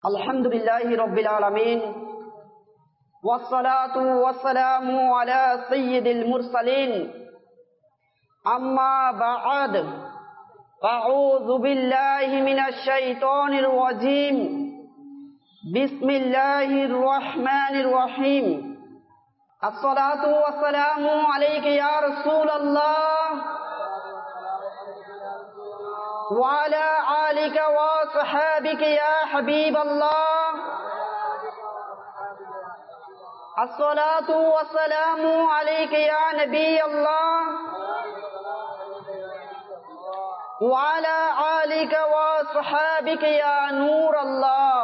আলহামদুলিল্লাহি রাব্বিল আলামিন ওয়াসসালাতু ওয়াসসালামু আলা সাইয়্যিদিল মুরসালিন আম্মা বা'দ আউযু বিল্লাহি মিনাশ শাইতানির রাজীম বিসমিল্লাহির রহমানির রহিম আসসালাতু ওয়াসসালামু আলাইকা ইয়া রাসূলুল্লাহ وعلى آلك وصحابك يا حبيب الله الصلاة والسلام عليك يا نبي الله وعلى آلك وصحابك يا نور الله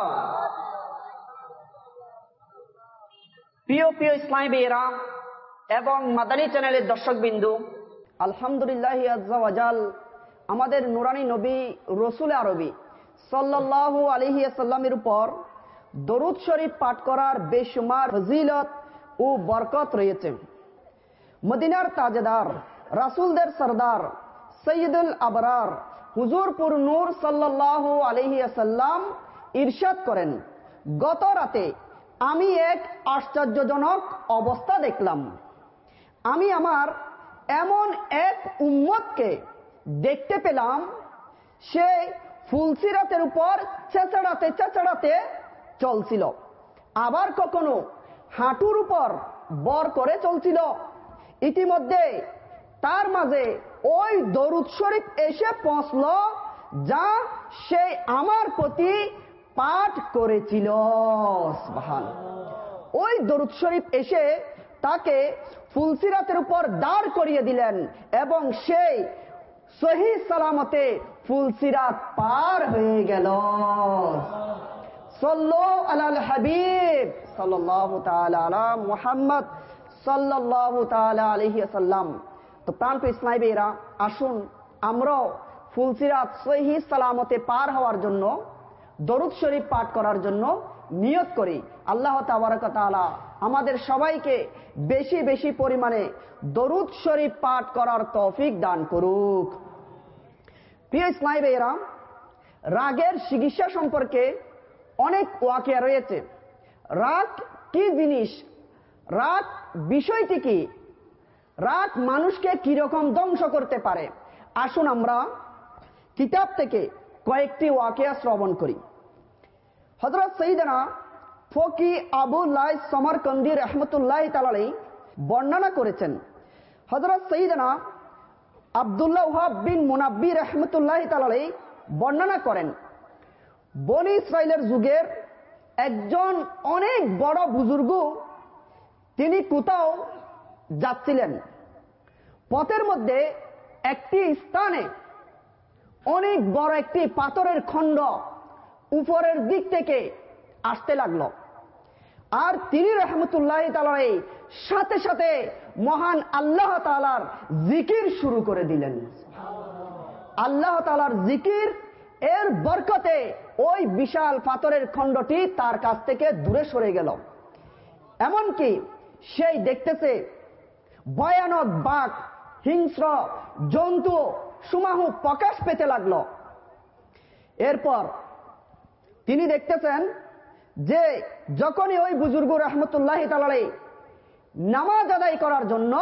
প্রিয় প্রিয় ইসলামী ভাইয়েরা এবং মাদানী চ্যানেলের দর্শকবৃন্দ, আলহামদুলিল্লাহ আজ্জা ওয়াজাল আমাদের নুরানি নবী রসুল আরবি সাল্লাল্লাহু আলাইহি ওয়াসাল্লামের উপর দরুদ শরীফ পাঠ করার বেশুমার ফজিলত ও বরকত রয়েছে। মদিনার তাজদার, রাসূলদের সরদার, সৈয়দুল আবরার হুজুরপুর নূর সাল্লাল্লাহু আলাইহি ওয়াসাল্লাম ইরশাদ করেন, গত রাতে আমি এক আশ্চর্যজনক অবস্থা দেখলাম। আমি আমার এমন এক উম্মতকে দেখতে পেলাম, সে ফুলসিরাতের উপর চেঁচাড়াতে চেঁচাড়াতে চলছিল, আবার কখনো হাঁটুর উপর বর করে চলছিল। ইতিমধ্যে তার মাঝে ওই দরুদ শরীফ এসে পৌঁছল যা সে আমার প্রতি পাঠ করেছিল। সুবহানাল্লাহ। ওই দরুদ শরীফ এসে তাকে ফুলসিরাতের উপর দাঁড় করিয়ে দিলেন এবং সে সহি সালামতে ফুলসিরাত পার হয়ে গেল। সাল্লু আলাল হাবিব সাল্লাল্লাহু তাআলা আলা মুহাম্মদ সাল্লাল্লাহু তাআলা আলাইহি ওয়াসাল্লাম। তো প্রাণপ্রিয় ইসলামী ভাইয়েরা, আসুন আমরাও ফুলসিরাত সহি সালামতে পার হওয়ার জন্য দরুদ শরীফ পাঠ করার জন্য নিয়ত করি। আল্লাহ তাবারক ওয়া তাআলা আমাদের সবাইকে বেশি বেশি পরিমাণে দরুদ শরীফ পাঠ করার তৌফিক দান করুক। প্রিয় ইসলামী ভাইয়েরা, রাগের চিকিৎসা সম্পর্কে অনেক ওয়াকিয়া রয়েছে। রাগ কি জিনিস, রাগ বিষয়টি কি, রাগ মানুষকে কিরকম ধ্বংস করতে পারে, আসুন আমরা কিতাব থেকে কয়েকটি ওয়াকিয়া শ্রবণ করি। হযরত সাইয়েদনা ফকি আবু লাইস সমরকন্দি রাহমাতুল্লাহি তাআলা আলাইহি বর্ণনা করেছেন, হযরত সাইয়েদনা আব্দুল্লাহ ওয়াহাব বিন মুনাব্বি রাহমাতুল্লাহি তাআলা আলাইহি বর্ণনা করেন, বনি ইসরাইলের যুগের একজন অনেক বড় বুজুর্গ, তিনি কোথাও যাচ্ছিলেন। পথের মধ্যে একটি স্থানে অনেক বড় একটি পাথরের খণ্ড উপরের দিক থেকে আসতে লাগলো। আর তিনি রাহমাতুল্লাহি তাআলা আলাইহি সাথে সাথে মহান আল্লাহ তাআলার জিকির শুরু করে দিলেন। আল্লাহ তাআলার জিকির এর বরকতে ওই বিশাল পাথরের খণ্ডটি তার কাছ থেকে দূরে সরে গেল। এমনকি সেই দেখতেছে ভয়ানক বাঘ, হিংস্র জন্তু সুমাহু প্রকাশ পেতে লাগলো। এরপর তিনি দেখতেছেন যে যখনই ওই বুজুর্গ রাহমাতুল্লাহি তাআলা আলাইহি নামাজ আদায় করার জন্য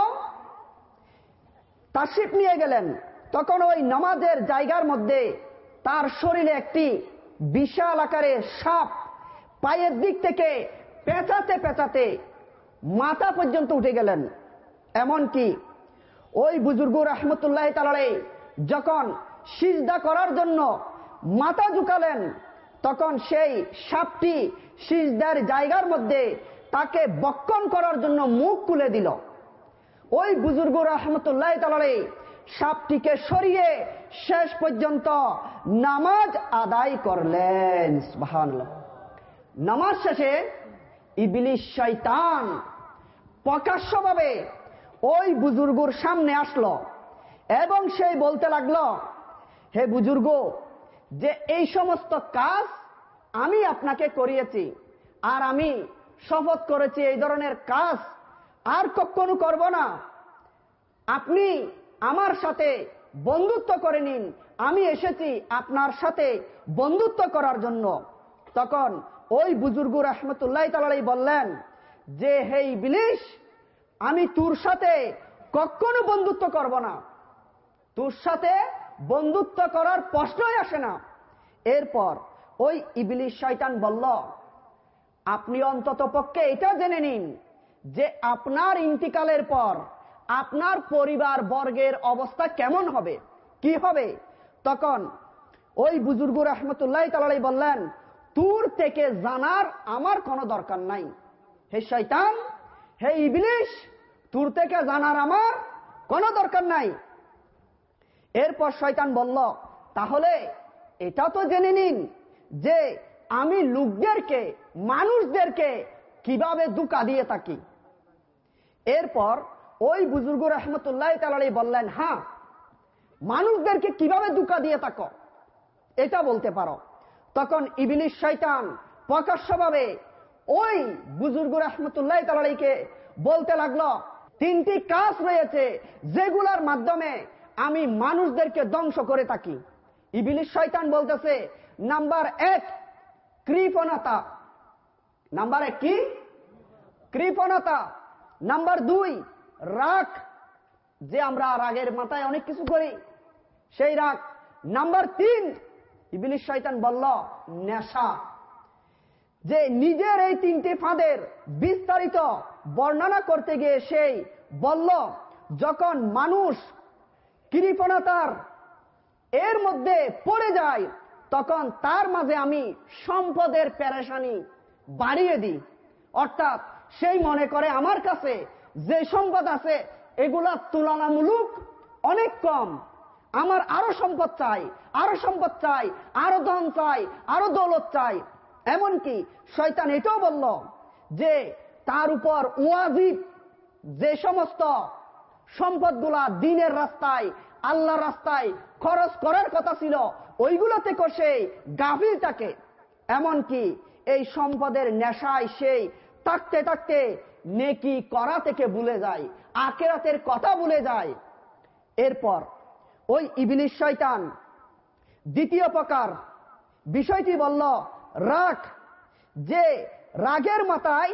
তাশরিফ নিয়ে গেলেন, তখন ওই নামাজের জায়গার মধ্যে তার শরীরে একটি বিশাল আকারের সাপ পায়ের দিক থেকে পেঁচাতে পেঁচাতে মাথা পর্যন্ত উঠে গেলেন। এমনকি ওই বুজুর্গ রাহমাতুল্লাহি তাআলা আলাইহি যখন সিজদা করার জন্য মাথা ঝুঁকালেন, তখন সেই সাপটি সিজদার জায়গার মধ্যে তাকে বক্ষণ করার জন্য মুখ খুলে দিল। ওই বুজুর্গ রাহমাতুল্লাহি তাআলা আলাইহি সাপটিকে সরিয়ে শেষ পর্যন্ত নামাজ আদায় করলেন। সুবহানাল্লাহ। নামাজ শেষে ইবলিস শয়তান প্রকাশ্যভাবে ওই বুজুর্গর সামনে আসলো এবং সেই বলতে লাগলো, হে বুজুর্গ, যে এই সমস্ত কাজ আমি আপনাকে করিয়েছি, আর আমি শপথ করেছি এই ধরনের কাজ আর কখনো করব না। আপনি আমার সাথে বন্ধুত্ব করে নিন, আমি এসেছি আপনার সাথে বন্ধুত্ব করার জন্য। তখন ওই বুজুর্গ রাহমাতুল্লাহ তাআলা আলাইহি বললেন যে, হে ইবলিস, আমি তোর সাথে কখনো বন্ধুত্ব করব না, তোর সাথে বন্ধুত্ব করার প্রশ্নই আসে না। এরপর ওই ইবলিস শয়তান বলল, আপনি অন্তত পক্ষে এটা জেনে নিন যে আপনার ইন্তিকালের পর আপনার পরিবার বর্গের অবস্থা কেমন হবে, কি হবে। তখন ওই বুজুর্গ রাহমাতুল্লাহ তাআলা আলাইহি বললেন, তোর থেকে জানার আমার কোনো দরকার নাই। হে শয়তান, হে ইবলিস, তোর থেকে জানার আমার কোনো দরকার নাই। এরপর শয়তান বলল, তাহলে এটা তো জেনে নিন যে আমি লোকদেরকে, মানুষদেরকে কিভাবে ধোঁকা দিয়ে থাকি। এরপর ওই বুজুর্গ রাহমাতুল্লাহ তাআলা আলাইহি বললেন, হ্যাঁ, মানুষদেরকে কিভাবে ধোঁকা দিয়ে থাকো এটা বলতে পারো। তখন ইবলিস শয়তান প্রকাশ্যভাবে ওই বুজুর্গ রাহমাতুল্লাহ তাআলা আলাইহিকে বলতে লাগলো, তিনটি কাজ রয়েছে যেগুলোর মাধ্যমে আমি মানুষদেরকে ধ্বংস করে থাকি। ইবলিস শয়তান বলতেছে, নাম্বার 1 কৃপণতা, নাম্বার 1 কি? কৃপণতা। নাম্বার 2 রাগ, যে আমরা রাগের মাথায় অনেক কিছু করি, সেই রাগ। নাম্বার 3 ইবলিস শয়তান বলল নেশা। যে নিজের এই তিনটি ফাঁদের বিস্তারিত বর্ণনা করতে গিয়ে সেই বলল, যখন মানুষ কৃপণতার এর মধ্যে পড়ে যায় তখন তার মাঝে আমি সম্পদের পেরেশানি বাড়িয়ে দিই। অর্থাৎ সেই মনে করে আমার কাছে যে সম্পদ আছে এগুলা তুলনামূলক অনেক কম, আমার আরো সম্পদ চাই, আরো সম্পদ চাই, আরো ধন চাই, আরো দৌলত চাই। এমনকি শয়তান এটাও বলল যে তার উপর ওয়াজিব যে সমস্ত সম্পদগুলা দিনের রাস্তায়, আল্লাহর রাস্তায় খরচ করার কথা ছিল ওইগুলো থেকে সে গাফিল থাকে। এমনকি এই সম্পদের নেশায় সেই থাকতে থাকতে নেকি করা থেকে ভুলে যায়, আখিরাতের কথা ভুলে যায়। এরপর ওই ইবলিস শয়তান দ্বিতীয় প্রকার বিষয়টি বলল রাগ। যে রাগের মাথায়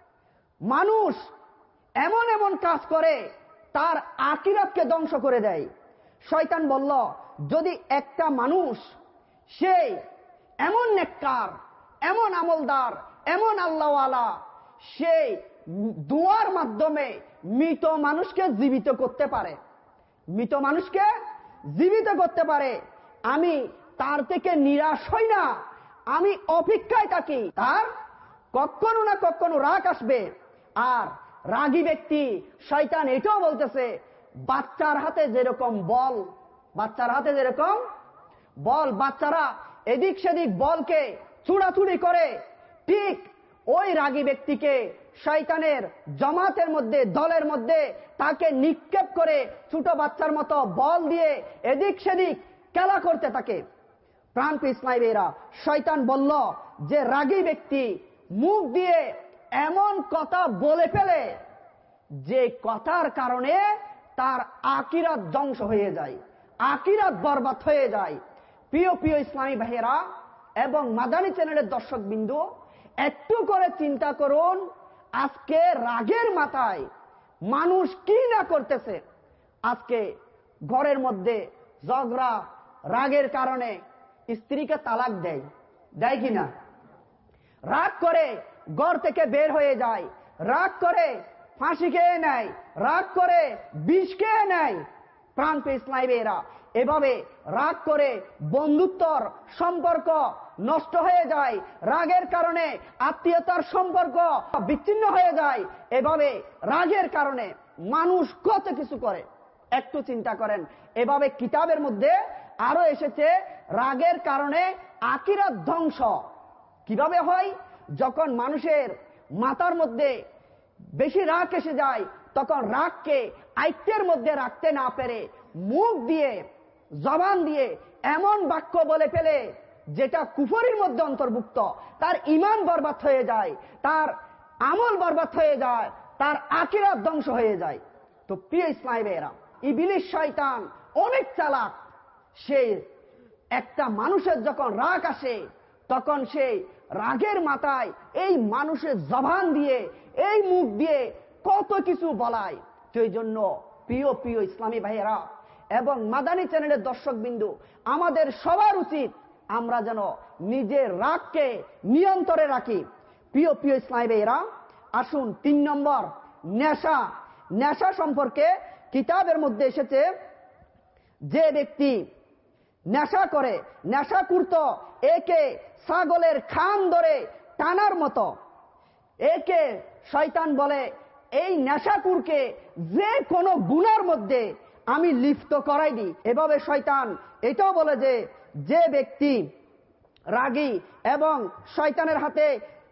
মানুষ এমন এমন কাজ করে তার আখিরাতকে ধ্বংস করে দেয়। শয়তান বলল, যদি একটা মানুষ সে এমন নেককার, এমন আমলদার, এমন আল্লাহওয়ালা, সে দুয়ার মাধ্যমে মৃত মানুষকে জীবিত করতে পারে, মৃত মানুষকে জীবিত করতে পারে, আমি তার থেকে নিরাশ হই না, আমি অপেক্ষায় থাকি, তার কখনো না কখনো রাগ আসবে। আর রাগী ব্যক্তি শয়তান এটাও বলতেছে, বাচ্চার হাতে যেরকম বল, বাচ্চার হাতে যেরকম বল, বাচ্চারা এদিক সেদিক বলকে ছুড়াছুড়ি করে, ঠিক ওই রাগী ব্যক্তিকে শয়তানের জমাতের মধ্যে, দলের মধ্যে তাকে নিক্ষেপ করে ছোট বাচ্চার মতো বল দিয়ে এদিক সেদিক খেলা করতে থাকে। প্রাণপ্রিয় ইসলামী ভাইরা, শয়তান বলল যে রাগী ব্যক্তি মুখ দিয়ে এমন কথা বলে ফেলে যে কথার কারণে তার আখিরাত ধ্বংস হয়ে যায়, আখিরাত বরবাদ হয়ে যায়। প্রিয় প্রিয় ইসলামী ভাইয়েরা এবং মাদানী চ্যানেলের দর্শক বিন্দু, একটু করে চিন্তা করুন, আজকে রাগের মাথায় মানুষ কি না করতেছে। আজকে ঘরের মধ্যে ঝগড়া, রাগের কারণে স্ত্রীকে তালাক দেয়, দেয় কিনা? রাগ করে ঘর থেকে বের হয়ে যায়, রাগ করে ফাঁসি খেয়ে নেয়, রাগ করে বিষ খেয়ে নেয়। প্রাণপ্রিয় ইসলামী ভাইয়েরা, এভাবে রাগ করে বন্ধুত্বর সম্পর্ক নষ্ট হয়ে যায়, রাগের কারণে আত্মীয়তার সম্পর্ক বিচ্ছিন্ন হয়ে যায়। এভাবে রাগের কারণে মানুষ কত কিছু করে, একটু চিন্তা করেন। এভাবে কিতাবের মধ্যে আরো এসেছে রাগের কারণে আখিরাত ধ্বংস কিভাবে হয়। যখন মানুষের মাথার মধ্যে বেশি রাগ এসে যায় তখন রাগকে আয়ত্তের মধ্যে রাখতে না পেরে মুখ দিয়ে, জবান দিয়ে এমন বাক্য বলে ফেলে যেটা কুফরির মধ্যে অন্তর্ভুক্ত, তার ঈমান বরবাদ হয়ে যায়, তার আমল বরবাদ হয়ে যায়, তার আখিরাত ধ্বংস হয়ে যায়। তো প্রিয় ইসলামী ভাইয়েরা, ইবলিস শয়তান অনেক চালাক। সে একটা মানুষের যখন রাগ আসে তখন সে রাগের মাথায় এই মানুষের জবান দিয়ে, এই মুখ দিয়ে কত কিছু বলায়। সেই জন্য প্রিয় প্রিয় ইসলামী ভাইয়েরা এবং মাদানী চ্যানেলের দর্শকবৃন্দ, আমাদের সবার উচিত আমরা যেন নিজের রাগকে নিয়ন্ত্রণে রাখি। প্রিয় প্রিয় ইসলামী ভাইয়েরা, আসুন 3 নম্বর, নেশা। নেশা সম্পর্কে কিতাবের মধ্যে এসেছে, যে ব্যক্তি নেশা করে, নেশা করত, একে ছাগলের খান ধরে টানার মতো। একে শয়তান বলে, এই নেশাকুরকে যে কোনো গুনার মধ্যে আমি লিপ্ত করাই দিই। এভাবে শয়তান এটাও বলে যে ব্যক্তি রাগী এবং শয়তানের হাতে,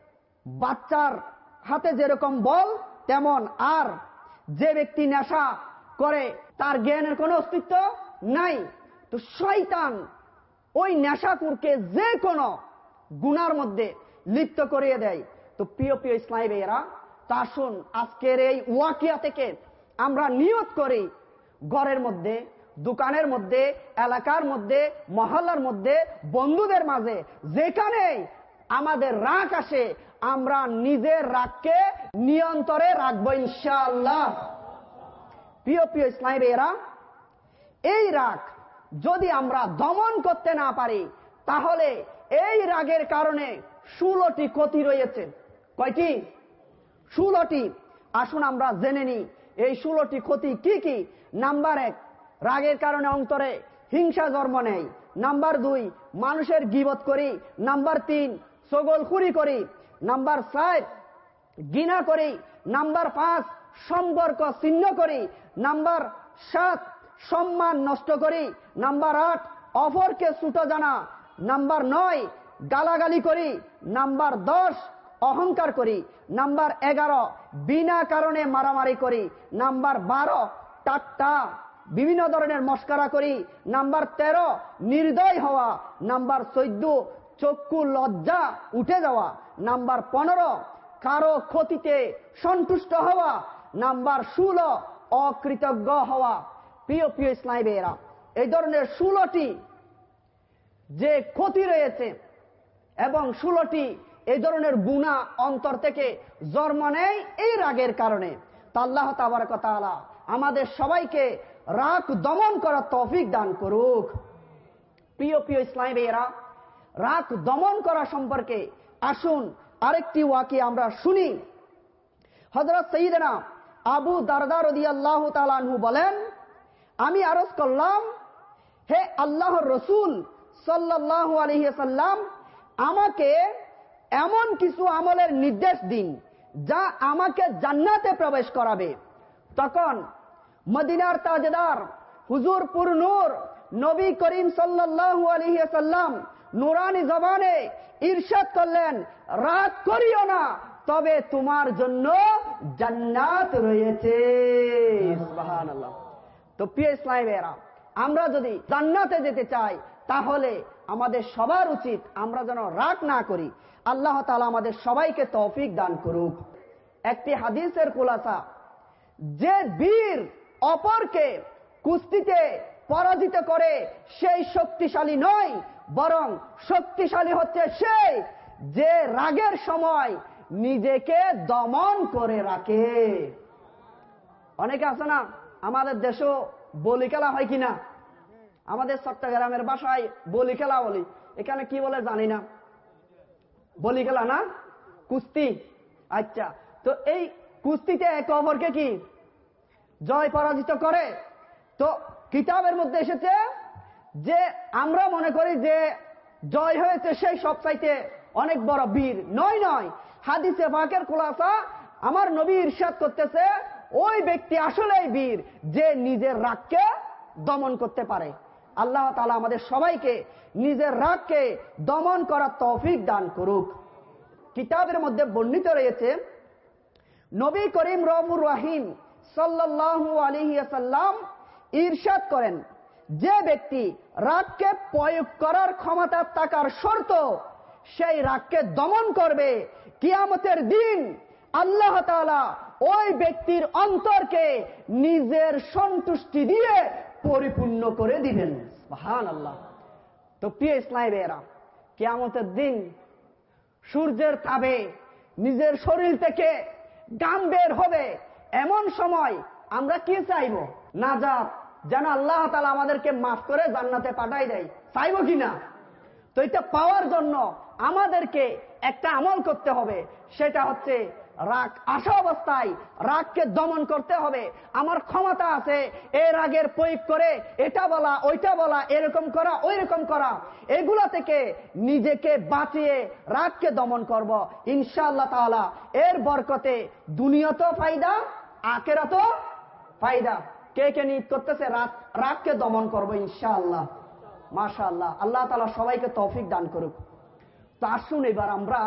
বাচ্চার হাতে যেরকম বল তেমন, আর যে ব্যক্তি নেশা করে তার জ্ঞানের কোনো অস্তিত্ব নাই। তো শয়তান ওই নেশাকুরকে যে কোনো গুনার মধ্যে লিপ্ত করিয়ে দেয়। তো প্রিয় প্রিয় ইসলামী ভাইয়েরা, তা আসুন আজকের এই ওয়াকিয়া থেকে আমরা নিয়ত করি, ঘরের মধ্যে, দোকানের মধ্যে, এলাকার মধ্যে, মহল্লার মধ্যে, বন্ধুদের মাঝে যেখানে আমাদের রাগ আসে, আমরা নিজের রাগকে নিয়ন্ত্রণে রাখবো ইনশাআল্লাহ। প্রিয় প্রিয় ইসলামী ভাইয়েরা, এই রাগ যদি আমরা দমন করতে না পারি, তাহলে এই রাগের কারণে 16টি ক্ষতি রয়েছে। কয়টি? 16টি। আসুন আমরা জেনে নিই এই 16টি ক্ষতি কি কি। নাম্বার 1, রাগের কারণে অন্তরে হিংসা জন্ম নেয়। নাম্বার 2, মানুষের গীবত করি। নাম্বার 3, চগলখুরি করি। নাম্বার 4, ঘৃণা করি। নাম্বার 5, সম্পর্ক ছিন্ন করি। নাম্বার 7, সম্মান নষ্ট করি। নাম্বার 8, অপরকে ছোট জানা। নাম্বার 9, গালাগালি করি। নাম্বার 10, অহংকার করি। নাম্বার 11, বিনা কারণে মারামারি করি। নাম্বার 12, ঠাট্টা বিভিন্ন ধরনের মস্করা করি। নাম্বার 13, নির্দয় হওয়া। নাম্বার 14, চক্ষু লজ্জা উঠে যাওয়া। নাম্বার 15, কারো ক্ষতিতে সন্তুষ্ট হওয়া। নাম্বার 16, অকৃতজ্ঞ হওয়া। প্রিয় প্রিয় ইসলামী ভাইয়েরা, এই ধরনের 16টি যে ক্ষতি রয়েছে এবং 16টি এই ধরনের গুনাহ অন্তর থেকে জন্ম নেয় এই রাগের কারণে। তা আল্লাহ তাবারক ওয়া তাআলা আমাদের সবাইকে রাগ দমন করার তৌফিক দান করুক। প্রিয় প্রিয় ইসলামী ভাইয়েরা, রাগ দমন করা সম্পর্কে আসুন আরেকটি ওয়াকিয়া আমরা শুনি। হযরত সাইয়্যিদানা আবু দারদা রাদিয়াল্লাহু তাআলা আনহু বলেন, আমি আরজ করলাম, হে আল্লাহর রাসূল সাল্লাল্লাহু আলাইহি ওয়াসাল্লাম, আমাকে এমন কিছু আমলের নির্দেশ দিন যা আমাকে জান্নাতে প্রবেশ করাবে। তখন মদিনার তাজদার হুজুর পুর নূর নবী করিম সাল্লাল্লাহু আলাইহি ওয়াসাল্লাম নুরানি জবানে ইরশাদ করলেন, রাগ করিও না, তবে তোমার জন্য জান্নাত রয়েছে। সুবহানাল্লাহ। তো প্রিয় ইসলামী ভাইয়েরা, আমরা যদি জান্নাতে যেতে চাই, তাহলে আমাদের সবার উচিত আমরা যেন রাগ না করি। আল্লাহ তাআলা আমাদের সবাইকে তৌফিক দান করুক। একটি হাদিসের খুলাসা, যে বীর অপরকে কুস্তিতে পরাজিত করে সেই শক্তিশালী নয়, বরং শক্তিশালী হচ্ছে সেই যে রাগের সময় নিজেকে দমন করে রাখে। অনেকে আছে না, আমাদের দেশও বলি খেলা হয় কিনা, আমাদের চট্টগ্রামের ভাষায় বলি খেলা বলি, এখানে কি বলে জানি না, বলি খেলা না, কুস্তি। আচ্ছা, তো এই কুস্তিতে একে অপরকে কি জয় পরাজিত করে। তো কিতাবের মধ্যে এসেছে যে আমরা মনে করি যে জয় হয়েছে সেই সবচাইতে অনেক বড় বীর। নয় নয়, হাদিসে পাকের খুলাসা আমার নবী ইরশাদ করতেছে, ওই ব্যক্তি আসলেই বীর যে নিজের রাগকে দমন করতে পারে। আল্লাহ তাআলা আমাদের সবাইকে নিজের রাগকে দমন করার তৌফিক দান করুক। কিতাবের মধ্যে বর্ণিত রয়েছে, নবী করিম রউফুর রহিম সাল্লাল্লাহু আলাইহি ওয়াসাল্লাম ইরশাদ করেন, যে ব্যক্তি রাগকে প্রয়োগ করার ক্ষমতা থাকার শর্ত সেই রাগকে দমন করবে, কিয়ামতের দিন আল্লাহ তাআলা ওই ব্যক্তির অন্তরকে নিজের সন্তুষ্টি দিয়ে পরিপূর্ণ করে দিবেন। সুবহানাল্লাহ। তো প্রিয় ইসলামী ভাইয়েরা, কিয়ামতের দিন সূর্যের তাপে নিজের শরীর থেকে ঘাম বের হবে, এমন সময় আমরা কি চাইব? নাজাত, যেন আল্লাহ তাআলা আমাদেরকে মাফ করে জান্নাতে পাঠাই দেয়। চাইব কিনা? তো এটা পাওয়ার জন্য আমাদেরকে একটা আমল করতে হবে, সেটা হচ্ছে রাগ। আসা অবস্থায় রাগকে দমন করতে হবে। আমার ক্ষমতা আছে এই রাগের প্রয়োগ করে এটা বলা, ওইটা বলা, এরকম করা, ওই রকম করা, এগুলা থেকে নিজেকে বাঁচিয়ে রাগকে দমন করব ইনশাআল্লাহ তাআলা। এর বরকতে দুনিয়াতেও ফায়দা, আখিরাতেও ফায়দা। কে কে নিয়ত করতেছে রাগকে দমন করব ইনশাআল্লাহ? মাশাআল্লাহ, আল্লাহ তাআলা সবাইকে তৌফিক দান করুক। তো আসুন এবার আমরা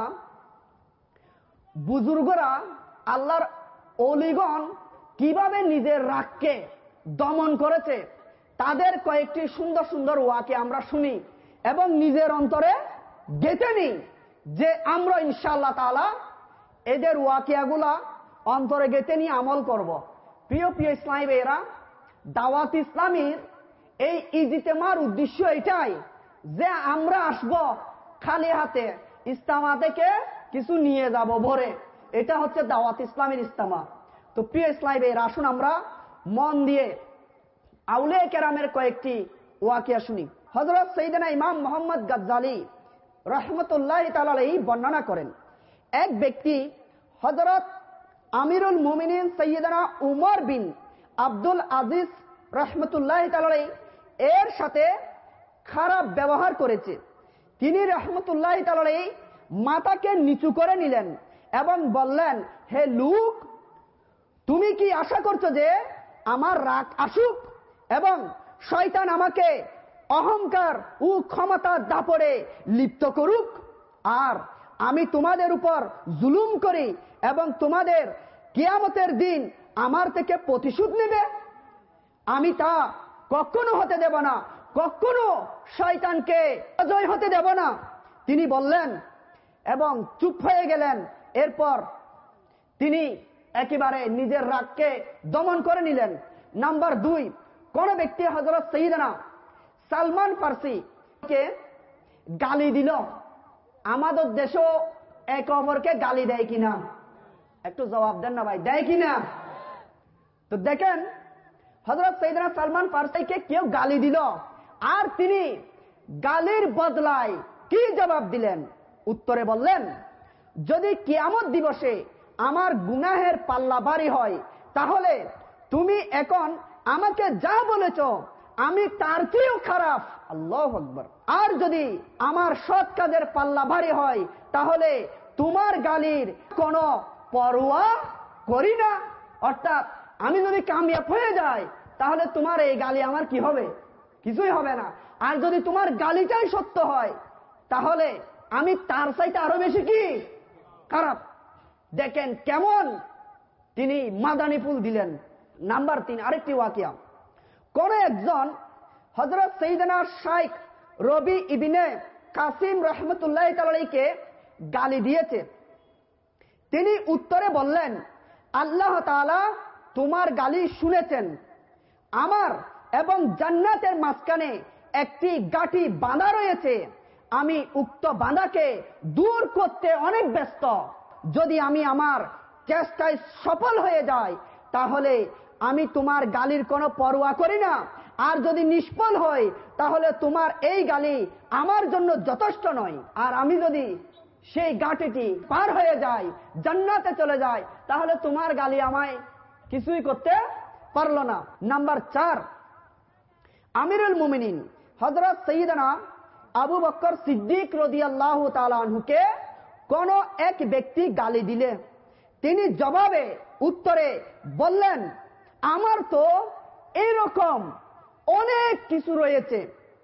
বুজুর্গরা, আল্লাহর ওলিগণ কিভাবে নিজের রাগকে দমন করেছে তাদের কয়েকটি সুন্দর সুন্দর ওয়াকে আমরা শুনি এবং নিজের অন্তরে গেঁথে নিই, যে আমরা ইনশাআল্লাহ তাআলা এদের ওয়াকিয়াগুলা অন্তরে গেঁথে নিয়ে আমল করব। প্রিয় প্রিয় ইসলামী ভাইয়েরা, দাওয়াত ইসলামীর এই ইজতিমার উদ্দেশ্য এটাই যে আমরা আসব খালি হাতে, ইজতিমা থেকে কিছু নিয়ে যাব ভরে। এটা হচ্ছে দাওয়াত ইসলামের ইজতিমা। তো প্রিয় ইসলামী ভাইয়েরা, আসুন আমরা মন দিয়ে আউলিয়া কেরামের কয়েকটি ওয়াকিয়া শুনি। হযরত সাইয়েদনা ইমাম মুহাম্মদ গাজ্জালী রাহমাতুল্লাহি তাআলা আলাইহি বর্ণনা করেন, এক ব্যক্তি হযরত আমিরুল মুমিনিন সাইয়েদনা উমর বিন আব্দুল আজিজ রাহমাতুল্লাহি তাআলা আলাইহি এর সাথে খারাপ ব্যবহার করেছে। তিনি রাহমাতুল্লাহি তাআলা আলাইহি মাথাকে নিচু করে নিলেন এবং বললেন, হে লোক, তুমি কি আশা করছো যে আমার রাগ আসুক এবং শয়তান আমাকে অহংকার ও ক্ষমতার দাপড়ে লিপ্ত করুক, আর আমি তোমাদের উপর জুলুম করি এবং তোমাদের কিয়ামতের দিন আমার থেকে প্রতিশোধ নেবে? আমি তা কখনো হতে দেব না, কখনো শয়তানকে জয় হতে দেব না। তিনি বললেন এবং চুপ হয়ে গেলেন। এরপর তিনি একেবারে নিজের রাগকে দমন করে নিলেন। নাম্বার 2, কোন ব্যক্তি হযরত সাইয়েদনা সালমান ফার্সি কে গালি দিল। আমাদের দেশও এক অপরকে গালি দেয় কিনা? একটু জবাব দেন না ভাই, দেয় কিনা? তো দেখেন, হযরত সাইয়েদনা সালমান ফার্সিকে কেউ গালি দিল, আর তিনি গালির বদলায় কি জবাব দিলেন? উত্তরে বললেন, যদি কিয়ামত দিবসে আমার গুনাহের পাল্লা ভারী হয়, তাহলে তুমি এখন আমাকে যা বলেছ আমি তার চেয়েও খারাপ। আল্লাহু আকবার। আর যদি আমার সৎ কাজের পাল্লা ভারী হয়, তাহলে তোমার গালির কোনো পরোয়া করি না। অর্থাৎ আমি যদি কামিয়াব হয়ে যাই, তাহলে তোমার এই গালি আমার কি হবে? কিছুই হবে না। আর যদি তোমার গালিটাই সত্য হয়, তাহলে আমি তার চাইতে আরো বেশি কি খারাপ। দেখেন কেমন তিনি মাদানি ফুল দিলেন। নাম্বার 3, আরেকটি ওয়াকিয়া। কোন একজন হযরত সাইয়েদনা শাইখ রবি ইবনে কাসিম রাহমাতুল্লাহি তাআলা আলাইহিকে গালি দিয়েছে। তিনি উত্তরে বললেন, আল্লাহ তাআলা তোমার গালি শুনেছেন। আমার এবং জান্নাতের মাঝখানে একটি গাঁটি বাঁধা রয়েছে, আমি উক্ত বাঁধাকে দূর করতে অনেক ব্যস্ত। যদি আমি আমার চেষ্টায় সফল হয়ে যাই, তাহলে আমি তোমার গালির কোনো পরোয়া করি না। আর যদি নিষ্ফল হই, তাহলে তোমার এই গালি আমার জন্য যথেষ্ট নয়। আর আমি যদি সেই গাঁটিটি পার হয়ে যাই, জান্নাতে চলে যাই, তাহলে তোমার গালি আমায় কিছুই করতে পারলো না। নাম্বার 4, আমিরুল মুমিনিন হযরত সাইয়েদনা আবু বকর সিদ্দিক রাদিয়াল্লাহু তাআলা আনহুকে কোন এক ব্যক্তি গালি দিলে তিনি জবাবে উত্তরে বললেন, আমার তো এরকম অনেক কিছু রয়েছে,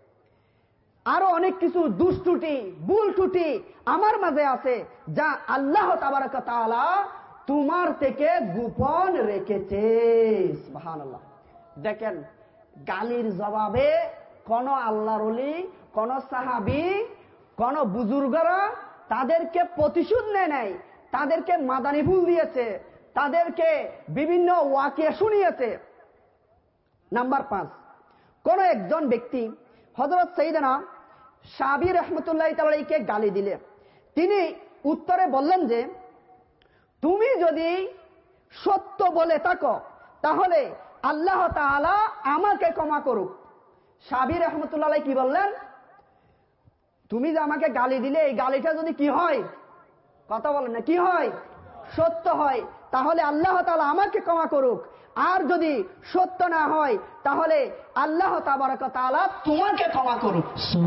আরো অনেক কিছু দুষ্টুটি ভুল ত্রুটি আমার মাঝে আছে, যা আল্লাহ তাবারক ওয়া তাআলা তোমার থেকে গোপন রেখেছে। সুবহানাল্লাহ। দেখেন, গালির জবাবে কোন আল্লাহর ওলি, কোন সাহাবী, কোন বুজুর্গরা তাদেরকে প্রতিশোধ নেয় নাই, তাদেরকে মাদানি ফুল দিয়েছে, তাদেরকে বিভিন্ন ওয়াকিয়া শুনিয়েছে। নাম্বার 5, কোন একজন ব্যক্তি হযরত সাইয়েদনা সাবি রাহমাতুল্লাহি তাআলা আলাইহিকে গালি দিলে তিনি উত্তরে বললেন যে তুমি যদি সত্য বলে থাকো তাহলে আল্লাহ তাআলা আমাকে ক্ষমা করুক। সাবির রহমতুল্লাহ আলাইহি কি বললেন, তুমি যে আমাকে গালি দিলে এই গালিটা যদি কি হয়, কথা বলেন না, কি হয়, সত্য হয়, তাহলে আল্লাহ তাআলা আমাকে ক্ষমা করুক। আর যদি সত্য না হয় তাহলে আল্লাহ তাবারক ওয়া তাআলা তোমাকে ক্ষমা করুক।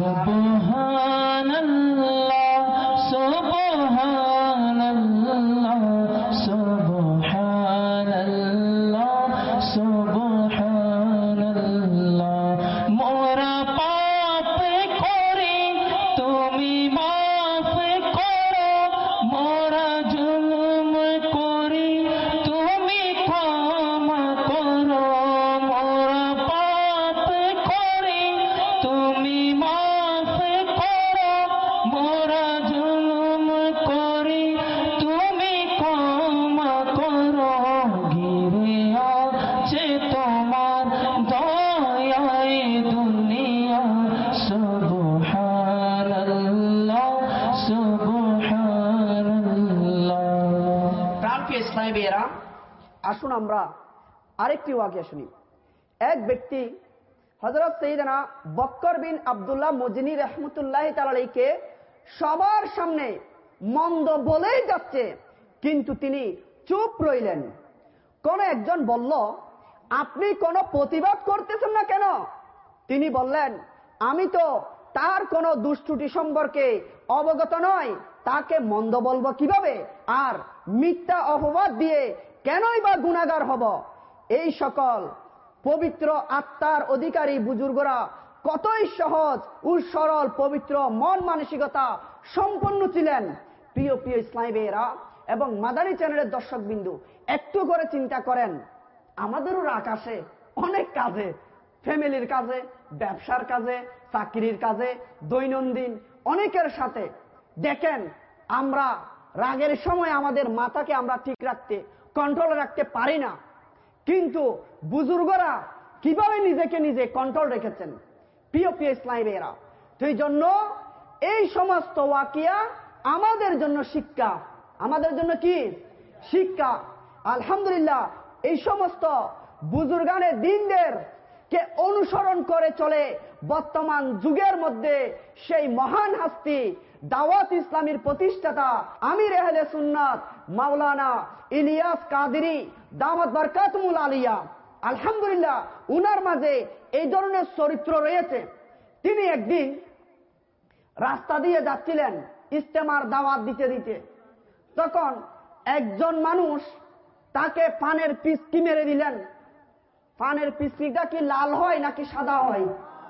সুবহানাল্লাহ সুবহানাল্লাহ সুবহানাল্লাহ সুবহানাল্লাহ। মোরা পাপ করি তুমি মাফ করো, মোরা জুলুম করি তুমি ক্ষমা করো, মোরা পাপ করি তুমি মাফ করো, মোরা জুলুম করি তুমি ক্ষমা করো। ঘিরে আছে তোমার দয়ায় দুনিয়া, সুবহানাল্লাহ সুবহানাল্লাহ। প্রাণপ্রিয় ইসলামী ভাইয়েরা, আসুন আমরা আরেকটি ওয়াকিয়া শুনি। এক ব্যক্তি হযরত সাইয়েদনা বকর বিন আব্দুল্লাহ মজনি রাহমাতুল্লাহ তাআলা আলাইহিকে সবার সামনে মন্দ বলেই যাচ্ছে, কিন্তু তিনি চুপ রইলেন। কোন একজন বলল, আপনি কোনো প্রতিবাদ করতেছেন না কেন? তিনি বললেন, আমি তো তার কোনো দুষ্টুটি সম্পর্কে অবগত নয়, তাকে মন্দ বলবো কিভাবে, আর মিথ্যা অপবাদ দিয়ে কেনই বা গুনাহগার হব। এই সকল পবিত্র আত্মার অধিকারী বুজুর্গরা কতই সহজ ও সরল পবিত্র মন মানসিকতা সম্পন্ন ছিলেন। প্রিয় প্রিয় ইসলামী ভাইয়েরা এবং মাদানী চ্যানেলের দর্শক বিন্দু, একটু করে চিন্তা করেন, আমাদেরও রাগ আসে অনেক কাজে, ফ্যামিলির কাজে, ব্যবসার কাজে, চাকরির কাজে, দৈনন্দিন অনেকের সাথে। দেখেন, আমরা রাগের সময় আমাদের মাথাকে আমরা ঠিক রাখতে, কন্ট্রোলে রাখতে পারি না, কিন্তু বুজুর্গরা কিভাবে নিজেকে নিজে কন্ট্রোল রেখেছেন। প্রিয় প্রিয় ইসলামী ভাইয়েরা, তো এই জন্য এই সমস্ত ওয়াকিয়া আমাদের জন্য শিক্ষা, আমাদের জন্য কি শিক্ষা। আলহামদুলিল্লাহ, এই সমস্ত বুজুর্গানে দিনদের কে অনুসরণ করে চলে বর্তমান যুগের মধ্যে সেই মহান হাস্তি দাওয়াত ইসলামীর প্রতিষ্ঠাতা আমির আহলে সুন্নাত মাওলানা ইলিয়াস কাদেরী দামাত বরকাতুল আলিয়া। আলহামদুলিল্লাহ, উনার মাঝে এই ধরনের চরিত্র রয়েছে। তিনি একদিন রাস্তা দিয়ে যাচ্ছিলেন ইস্তেমার দাওয়াত দিতে দিতে, তখন একজন মানুষ তাকে পানের পিচকি মেরে দিলেন। পানের পিচকিটা কি লাল হয় নাকি সাদা হয়?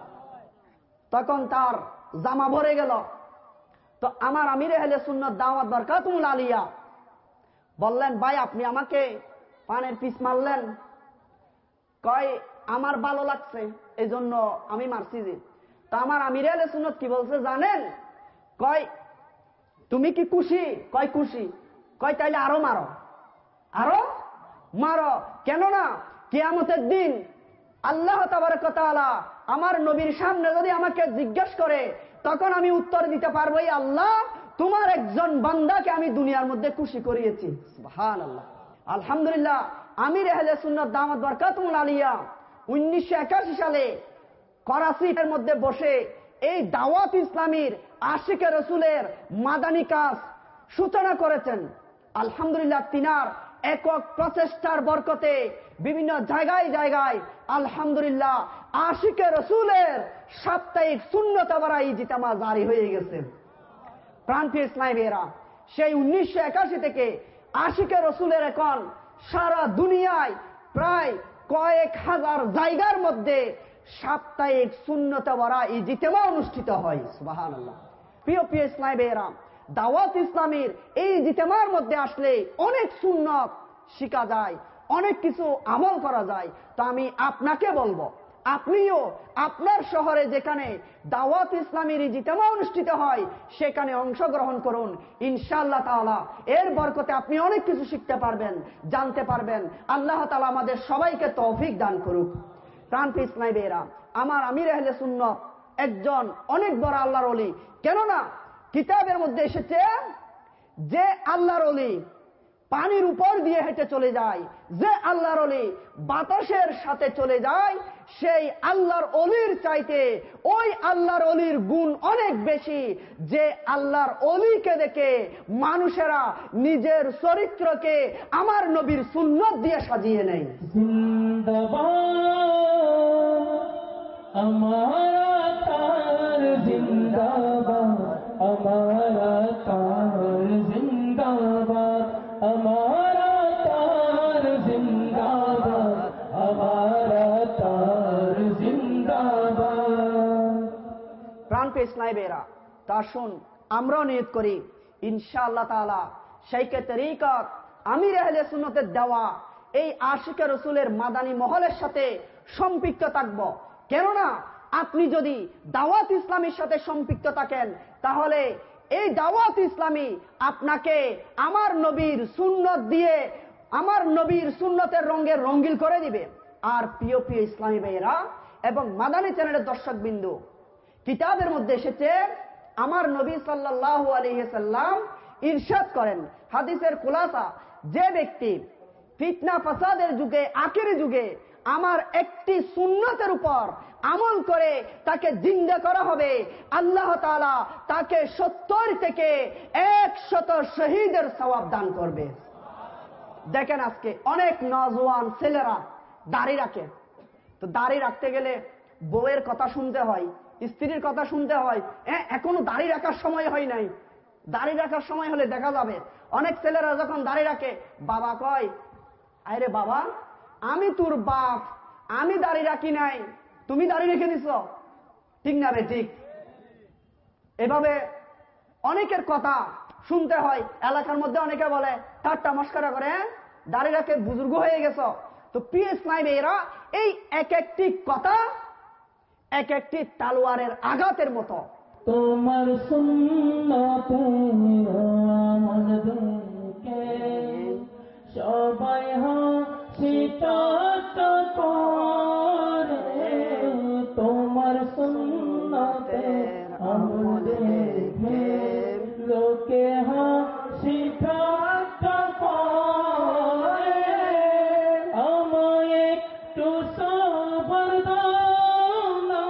তখন তার জামা ভরে গেল। তো আমার আমির আহলে সুন্নাত দাওয়াত বরকাতুল আলিয়া বললেন, ভাই আপনি আমাকে পানের পিচ মারলেন। কয়, আমার ভালো লাগছে এই জন্য আমি মারছি যে। তো আমার আমির আহলে সুন্নাত কি বলছে জানেন? কয়, তুমি কি খুশি? কয় খুশি। কয়, তাইলে আরো মারো, আরো মারো। কেননা কিয়ামতের দিন আল্লাহ তাবারক ওয়া তাআলা আমার নবীর সামনে যদি আমাকে জিজ্ঞেস করে, তখন আমি উত্তর দিতে পারবো, আল্লাহ তোমার একজন বান্দাকে আমি দুনিয়ার মধ্যে খুশি করিয়েছি। সুবহানাল্লাহ। আলহামদুলিল্লাহ, আমির আহলে সুন্নাত দামাত বরকাতুল আলিয়া 1981 সালে করাচির মধ্যে বসে এই দাওয়াত ইসলামীর আশিকে রসুলের মাদানী কাজ সূচনা করেছেন। আলহামদুলিল্লাহ, তিনার একক প্রচেষ্টার বরকতে বিভিন্ন জায়গায় জায়গায় আলহামদুলিল্লাহ আশিকে রসুলের সাপ্তাহিক সুন্নত বারাই ইজতিমা জারি হয়ে গেছে। প্রান্তীয় ইসলামী ভাইয়েরা, সেই 1981 থেকে আশিকে রসুলের এখন সারা দুনিয়ায় প্রায় কয়েক হাজার জায়গার মধ্যে সাপ্তাহিক সুন্নত বারা ইজতিমা অনুষ্ঠিত হয়। সুবহানাল্লাহ। প্রিয় প্রিয় ইসলামী ভাইয়েরা, দাওয়াত ইসলামীর এই ইজতিমার মধ্যে আসলে অনেক সুন্নত শিখা যায়, অনেক কিছু আমল করা যায়। তো আমি আপনাকে বলবো, আপনিও আপনার শহরে যেখানে দাওয়াত ইসলামীর ইজতিমা অনুষ্ঠিত হয় সেখানে অংশগ্রহণ করুন। ইনশাআল্লাহ তাআলা এর বরকতে আপনি অনেক কিছু শিখতে পারবেন, জানতে পারবেন। আল্লাহ তাআলা আমাদের সবাইকে তৌফিক দান করুক। প্রান্তীয় ইসলামী ভাইয়েরা, আমার আমির আহলে সুন্নাত একজন অনেক বড় আল্লাহর ওলি। কেননা কিতাবের মধ্যে এসেছে যে আল্লাহর ওলি পানির উপর দিয়ে হেঁটে চলে যায়, যে আল্লাহর ওলি বাতাসের সাথে চলে যায়, সেই আল্লাহর ওলির চাইতে ওই আল্লাহর ওলির গুণ অনেক বেশি, যে আল্লাহর ওলিকে দেখে মানুষেরা নিজের চরিত্রকে আমার নবীর সুন্নত দিয়ে সাজিয়ে নেয়। আমারা তার জিন্দাবাদ, আমারা তার জিন্দাবাদ, আমারা তার জিন্দাবাদ, আমারা তার জিন্দাবাদ। প্রাণপ্রিয় ইসলামী ভাইয়েরা, তা শুন আমরাও নিয়ত করি ইনশাআল্লাহ তাআলা শাইখে তরিকত আমির আহলে সুন্নতের দেওয়া এই আশিকে রসুলের মাদানী মহলের সাথে সম্পৃক্ত থাকব। কেননা আপনি যদি দাওয়াত ইসলামীর সাথে সম্পৃক্ত থাকেন, তাহলে এই দাওয়াত ইসলামী আপনাকে আমার নবীর সুন্নত দিয়ে আমার নবীর সুন্নতের রঙে রঙিল করে দিবে। আর প্রিয় প্রিয় ইসলামী ভাইয়েরা এবং মাদানী চ্যানেলের দর্শকবৃন্দ, কিতাবের মধ্যে এসেছে আমার নবী সাল্লাল্লাহু আলাইহি সাল্লাম ইরশাদ করেন, হাদিসের খুলাসা, যে ব্যক্তি ফিতনা ফাসাদের যুগে, আখিরি যুগে আমার একটি সুন্নতের উপর আমল করে তাকে জিন্দা করা হবে, আল্লাহ তাআলা তাকে 70 থেকে 100 শহীদের সওয়াব দান করবে। দেখেন আজকে অনেক নওজোয়ান ছেলেরা দাড়ি রাখে, তো দাড়ি রাখতে গেলে বউয়ের কথা শুনতে হয়, স্ত্রীর কথা শুনতে হয়, এখনো দাড়ি রাখার সময় হয় নাই। দাড়ি রাখার সময় হলে দেখা যাবে অনেক ছেলেরা যখন দাড়ি রাখে, বাবা কয়, আরে বাবা আমি তোর বাপ, আমি দাড়ি রাখি নাই, তুমি দাড়ি রেখে দিছ, ঠিক না বে ঠিক? এভাবে অনেকের কথা শুনতে হয়। এলাকার মধ্যে অনেকে বলে ঠাট্টা মস্করা করে, দাড়ি রাখে বুজুর্গ হয়ে গেছ। তো প্রিয় ইসলামী ভাইয়েরা, এই এক একটি কথা এক একটি তালোয়ারের আঘাতের মতো। তোমার সুন্নতে আমল দেখে সবাই হাসি ঠাট্টা করে, তোমার সুন্নতে আমল দেখে লোকে হাসি ঠাট্টা করে, আমায় একটু সবর দাও না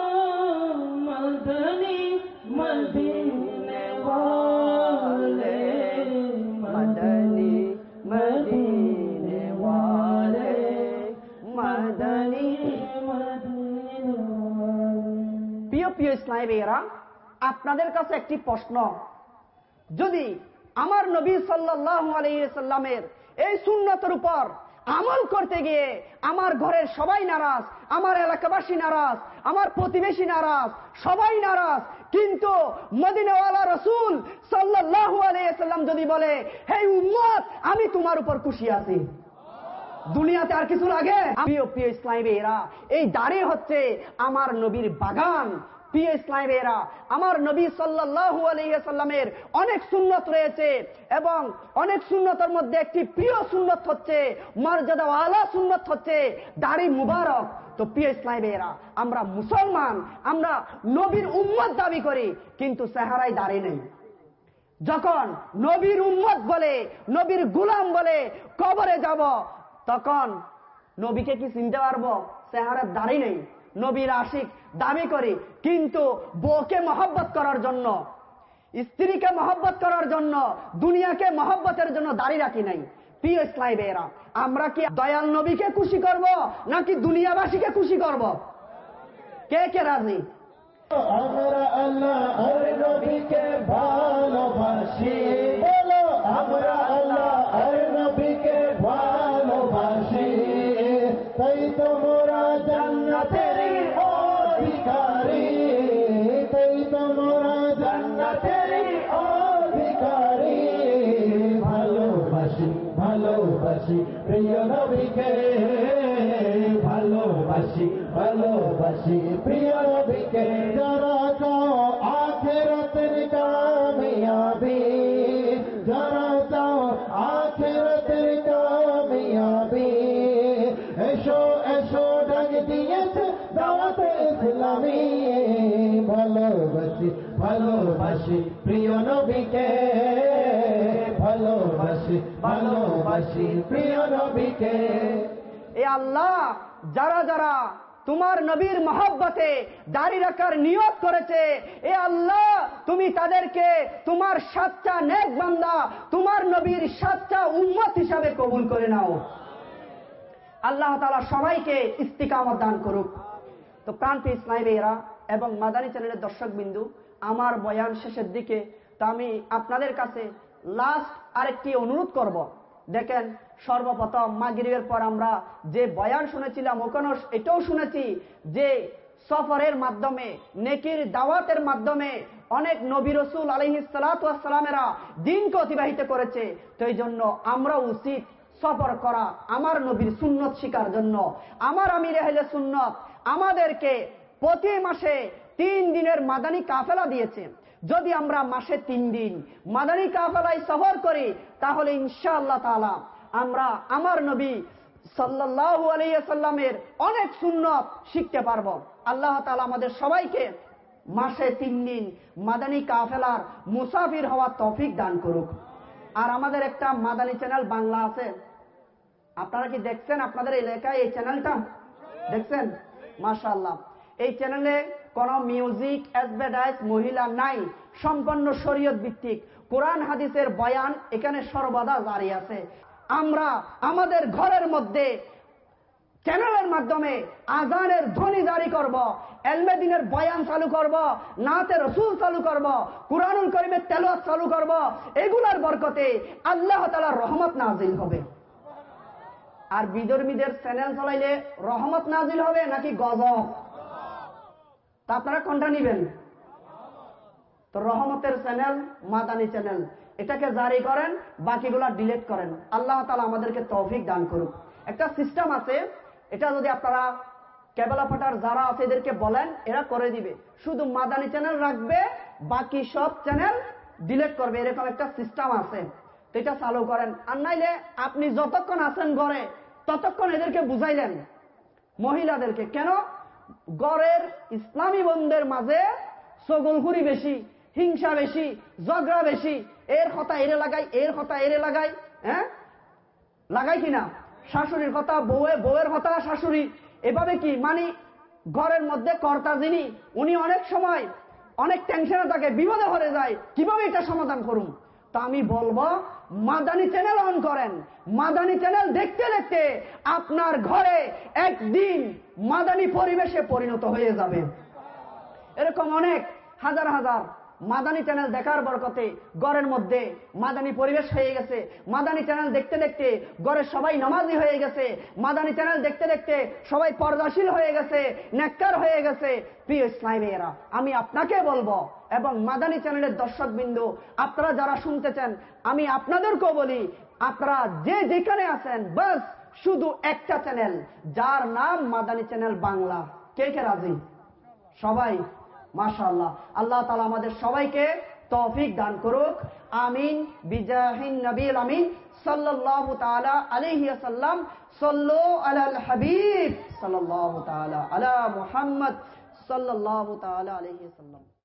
মদনী মদিনে ওয়ালে, মদনী মদিনে ওয়ালে, মদনী মদিনে ওয়ালে। প্রিয় প্রিয় ইসলামী ভাইয়েরা, আপনাদের কাছে একটি প্রশ্ন, যদি আমার নবী সাল্লাল্লাহু আলাইহি সাল্লামের এই সুন্নতের উপর আমল করতে গিয়ে আমার ঘরের সবাই নারাজ, আমার এলাকাবাসী নারাজ, আমার প্রতিবেশী নারাজ, সবাই নারাজ, কিন্তু মদিনাওয়ালা রাসূল সাল্লাল্লাহু আলাইহি সাল্লাম যদি বলে, হে উম্মত আমি তোমার উপর খুশি আছি, দুনিয়াতে আর কিছু লাগে? প্রিয় প্রিয় ইসলামী ভাইয়েরা, এই দাঁড়িয়ে হচ্ছে আমার নবীর বাগান। প্রিয় ইসলামী ভাইয়েরা, আমার নবী সাল্লাল্লাহু আলাইহি সাল্লামের অনেক সুন্নত রয়েছে এবং অনেক সুন্নতের মধ্যে একটি প্রিয় সুন্নত হচ্ছে, মর্যাদা ওয়ালা সুন্নত হচ্ছে দাড়ি মুবারক। তো প্রিয় ইসলামী ভাইয়েরা, আমরা মুসলমান, আমরা নবীর উম্মত দাবি করি, কিন্তু চেহারায় দাড়ি নেই। যখন নবীর উম্মত বলে, নবীর গোলাম বলে কবরে যাব, তখন নবীকে কি চিনতে পারবো? চেহারার দাড়ি নেই। নবীর আশিক দাবি করি, কিন্তু বউকে মহব্বত করার জন্য, স্ত্রীকে মহব্বত করার জন্য, দুনিয়াকে মহব্বতের জন্য দাড়ি রাখি নাই। প্রিয় ইসলামী ভাইয়েরা, আমরা কি দয়াল নবীকে খুশি করব নাকি দুনিয়াবাসীকে খুশি করব? কে কে রাজি? আমরা আল্লাহ আর নবীকে ভালোবাসি, বলো আমরা আল্লাহ আর নবীকে ভালোবাসি, তাই তোমরা জান্নাতের অধিকারী, তাই তোমরা জান্নাতের অধিকারী। ভালোবাসি ভালোবাসি প্রিয় নবীকে, ভালোবাসি ভালোবাসি প্রিয় নবীকে। যারা চাও আখিরাতের কামিয়াবি, যারা চাও আখিরাতের কামিয়াবি, এসো এসো ডাক দিয়েছে দাওয়াতে ইসলামী। ভালোবাসি ভালোবাসি প্রিয় নবীকে, ভালোবাসি ভালোবাসি প্রিয় নবীকে। এ আল্লাহ, যারা যারা তোমার নবীর মহব্বতে দাড়ি রাখার নিয়ত করেছে, এ আল্লাহ তুমি তাদেরকে তোমার সাচ্চা নেক বান্দা, তোমার নবীর সাচ্চা উম্মত হিসাবে কবুল করে নাও। আল্লাহ তাআলা সবাইকে ইস্তিকামত দান করুক। তো প্রাণপ্রিয় ইসলামী ভাইয়েরা এবং মাদানী চ্যানেলের দর্শকবিন্দু, আমার বয়ান শেষের দিকে, তো আমি আপনাদের কাছে লাস্ট আরেকটি অনুরোধ করব। দেখেন, সর্বপ্রথম মাগরিবের পর আমরা যে বয়ান শুনেছিলাম, ওখানে এটাও শুনেছি যে সফরের মাধ্যমে, নেকির দাওয়াতের মাধ্যমে অনেক নবী রাসূল আলাইহিস সালাতু ওয়াস সালামেরা দিনকে অতিবাহিত করেছে। তো এই জন্য আমরা উচিত সফর করা, আমার নবীর সুন্নত শিকার জন্য। আমার আমির আহলে সুন্নত আমাদেরকে প্রতি মাসে 3 দিনের মাদানী কাফেলা দিয়েছে। যদি আমরা মাসে 3 দিন মাদানী কাফেলায় সফর করি, তাহলে ইনশাআল্লাহ তাআলা আমরা আমার নবী সাল্লাল্লাহু আলাইহি ওয়াসাল্লামের অনেক সুন্নত শিখতে পারবো। আল্লাহ তাআলা আমাদের সবাইকে মাসে 3 দিন মাদানী কাফেলার মুসাফির হওয়ার তৌফিক দান করুক। আর আমাদের একটা মাদানী চ্যানেল বাংলা আছে, আপনারা কি দেখছেন? আপনাদের এলাকায় এই চ্যানেলটা দেখছেন? মাশাআল্লাহ। এই চ্যানেলে কোনো মিউজিক, অ্যাডভার্টাইজ, মহিলা নাই, সম্পূর্ণ শরীয়ত ভিত্তিক কোরআন হাদিসের বয়ান এখানে সর্বদা জারি আছে। আমরা আমাদের ঘরের মধ্যে চ্যানেলের মাধ্যমে আজানের ধ্বনি জারি করব, এলমে দ্বীনের বয়ান চালু করব, নাতে রসুল চালু করব, কুরআনুল কারীমের তেলাওয়াত চালু করব। এগুলোর বরকতে আল্লাহ তাআলার রহমত নাজিল হবে। আর বিধর্মীদের চ্যানেল চালাইলে রহমত নাজিল হবে নাকি গজব? তা আপনারা কোনটা নিবেন? তো রহমতের চ্যানেল, মাদানী চ্যানেল, এটাকে জারি করেন, বাকিগুলা ডিলিট করেন। আল্লাহ তাআলা আমাদেরকে তৌফিক দান করুক। একটা সিস্টেম আছে, এটা যদি আপনারা কেবল অপারেটর যারা আছে এদেরকে বলেন, এরা করে দিবে। শুধু মাদানী চ্যানেল রাখবে, বাকি সব চ্যানেল ডিলিট করবে। এরকম একটা সিস্টেম আছে, তো এটা চালু করেন। আর নাইলে আপনি যতক্ষণ আছেন ঘরে ততক্ষণ এদেরকে বুঝাইলেন, মহিলাদেরকে। কেন? ঘরের ইসলামী বোনদের মাঝে চগলখুরি বেশি, হিংসা বেশি, ঝগড়া বেশি। এর কথা এরে লাগাই, এর কথা এরে লাগাই, হ্যাঁ লাগাই কিনা? শাশুড়ির কথা বউয়ে, বউয়ের কথা শাশুড়ি, এভাবে কি মানে ঘরের মধ্যে কর্তা যিনি, উনি অনেক সময় অনেক টেনশনে থাকে, বিপদে ভরে যায়, কিভাবে এটা সমাধান করুন। তো আমি বলবো, মাদানী চ্যানেল অন করেন। মাদানী চ্যানেল দেখতে দেখতে আপনার ঘরে একদিন মাদানী পরিবেশে পরিণত হয়ে যাবে। এরকম অনেক হাজার হাজার মাদানী চ্যানেল দেখার বরকতে ঘরের মধ্যে মাদানী পরিবেশ হয়ে গেছে। মাদানী চ্যানেল দেখতে দেখতে ঘরের সবাই নামাজি হয়ে গেছে। মাদানী চ্যানেল দেখতে দেখতে সবাই পর্দাশীল হয়ে গেছে, নেককার হয়ে গেছে। প্রিয় ইসলামী ভাইয়েরা, আমি আপনাকে বলবো এবং মাদানী চ্যানেলের দর্শকবৃন্দ, আপনারা যারা শুনতেছেন, আমি আপনাদেরকেও বলি, আপনারা যে যেখানে আছেন, বাস শুধু একটা চ্যানেল, যার নাম মাদানী চ্যানেল বাংলা। কে কে রাজি? সবাই? মাশাআল্লাহ। আল্লাহ তাআলা আমাদের সবাইকে তৌফিক দান করুক। আমিন। বিজাহিন নবীল আমিন সাল্লাল্লাহু তাআলা আলাইহি ওয়াসাল্লাম। সাল্লু আলাল হাবিব সাল্লাল্লাহু তাআলা আলা মুহাম্মদ সাল্লাল্লাহু তাআলা আলাইহি ওয়াসাল্লাম।